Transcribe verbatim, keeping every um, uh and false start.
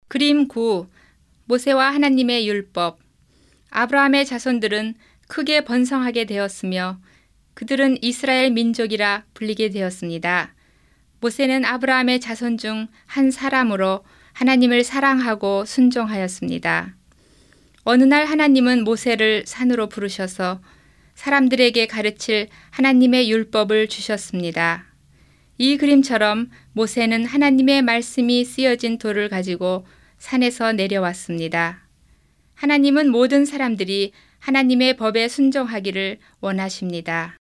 그림 구. 모세와 하나님의 율법. 아브라함의 자손들은 크게 번성하게 되었으며 그들은 이스라엘 민족이라 불리게 되었습니다. 모세는 아브라함의 자손 중 한 사람으로 하나님을 사랑하고 순종하였습니다. 어느 날 하나님은 모세를 산으로 부르셔서 사람들에게 가르칠 하나님의 율법을 주셨습니다. 이 그림처럼 모세는 하나님의 말씀이 쓰여진 돌을 가지고 산에서 내려왔습니다. 하나님은 모든 사람들이 하나님의 법에 순종하기를 원하십니다.